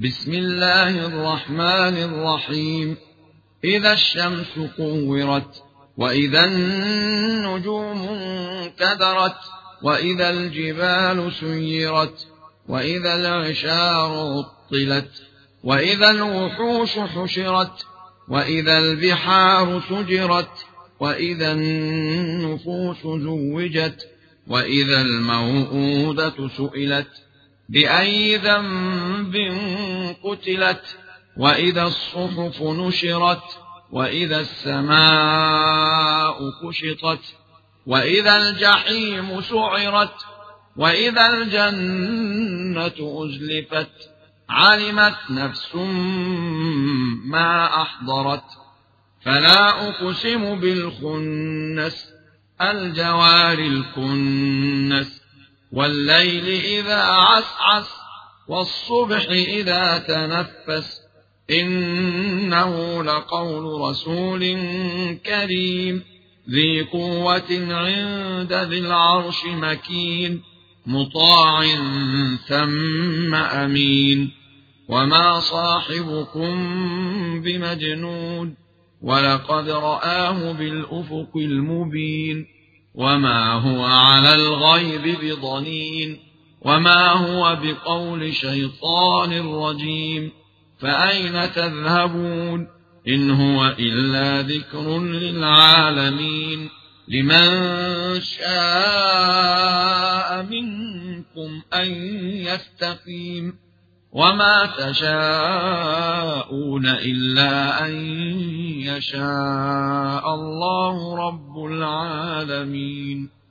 بسم الله الرحمن الرحيم. إذا الشمس كورت، وإذا النجوم انكدرت، وإذا الجبال سيرت، وإذا العشار عطلت، وإذا الوحوش حشرت، وإذا البحار سجرت، وإذا النفوس زوجت، وإذا الموءودة سئلت بأي ذنب قتلت، وإذا الصحف نشرت، وإذا السماء كشطت، وإذا الجحيم سعرت، وإذا الجنة أزلفت، علمت نفس ما أحضرت. فلا أقسم بالخنس، الجوار الكنس، والليل إذا عسعس، والصبح إذا تنفس، إنه لقول رسول كريم ذي قوة عند ذي العرش مكين، مطاع ثم أمين. وما صاحبكم بمجنون، ولقد رآه بالأفق المبين. وما هو على الغيب بضنين، وما هو بقول شيطان رجيم. فأين تذهبون؟ إن هو إلا ذكر للعالمين. لمن شاء منكم أن يستقيم، وما تشاءون إلا أن يشاء الله رب العالمين.